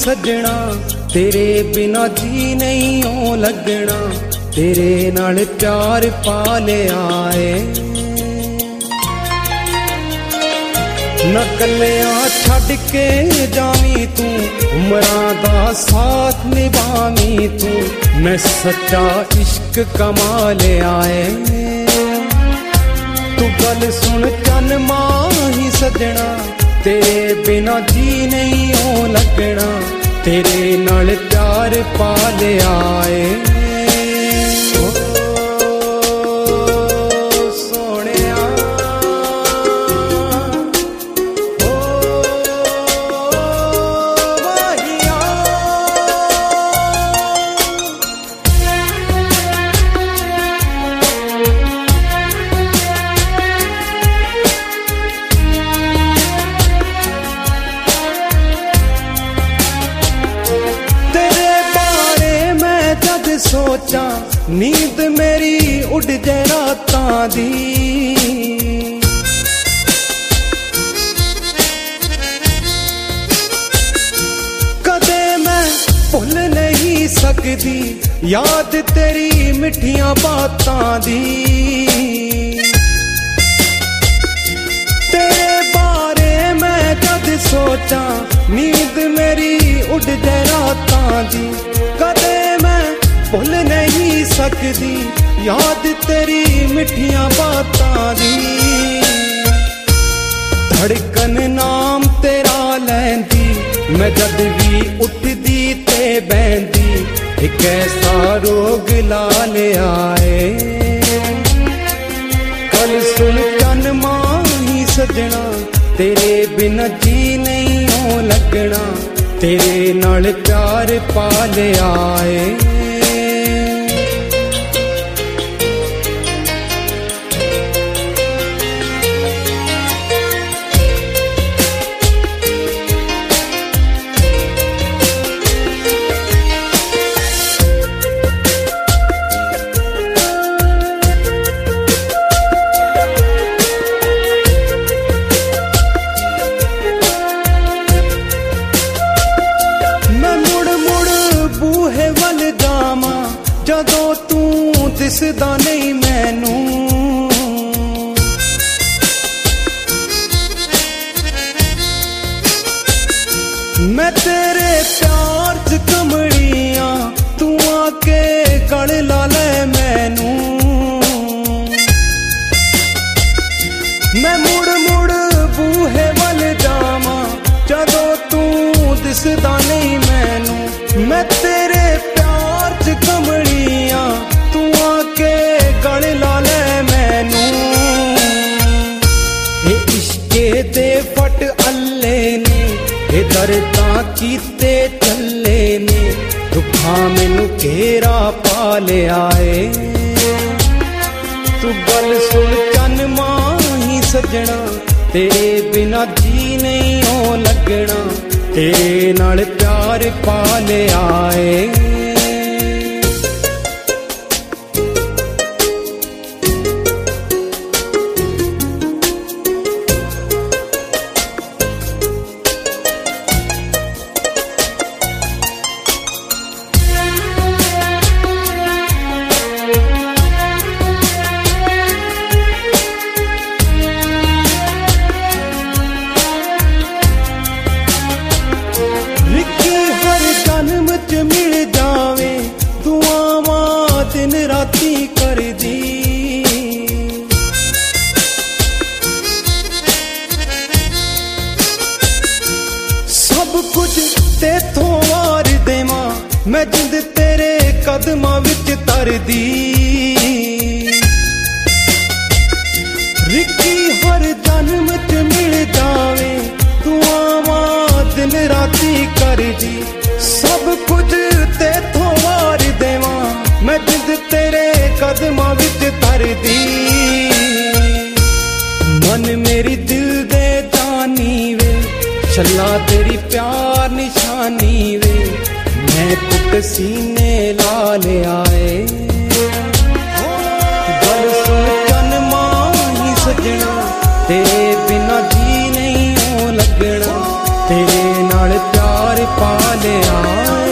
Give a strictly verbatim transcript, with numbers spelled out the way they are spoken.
सजना, तेरे बिना जी नहीं हो लगना, तेरे नाल प्यार पाले आए। न कलिया छड़ के जावी तू, उमरां दा साथ निभावी तू, मैं सच्चा इश्क कमा ले आए। तू गल सुन चन माही सजना, तेरे बिना जी नहीं हो लगना, तेरे नाल प्यार पाले आए। सोचा नींद मेरी उड़ जाए रातां दी, कदे मैं भुल नहीं सकदी याद तेरी मिठियां बातां दी। तेरे बारे मैं जद सोचा नींद मेरी उड़ जाए रातां दी, कदे मैं भुल नहीं सकदी याद तेरी मिठियां बातां दी। धड़कन नाम तेरा लैंदी, मैं जद भी उठदी ते बहंदी, एक ऐसा रोग ला ले आए। कल सुन चन माही सजना, तेरे बिना जी नहीं हो लगना, तेरे नाल प्यार पाले आए। जदों तू दिसदा नहीं मैनू, मैं तेरे प्यार च कमड़ियां, तू आके गल ला ले मैनू। मैं मुड़ मुड़ बूहे वल जावां, जदों तू दिसदा नहीं मैनू, मैं तेरे प्यार च कमड़ियां, तू आके गल ला ले मैनू। ये इश्के दे फट अल्ले ने, ये दर्दां कीते चले ने, दुखा मैनू घेरा पाले आए। तू गल सुन चन माही सजना, तेरे बिना जी नहीं हो लगना, तेरे नाल प्यार पाले आए। मिल जावे दुआवां दिन राती कर दी, सब कुछ तेथों वार देवां, मैं जिंद तेरे कदमां विच तर दी। रिक्की हर जन्म च मिल जावे दुआवां दिन राती कर दी, सब कुछ तेथों वार देवां, मैं जिंद तेरे कदमां विच तर दी। मन मेरी दिल दे जानी वे, छल्ला तेरी प्यार निशानी वे, मैं कुट सीने ला ले आए। गल सुन चन माही सजना, तेरे बिना जी नहीं हो लगना, तेरे नाल प्यार प्यार पाले आए।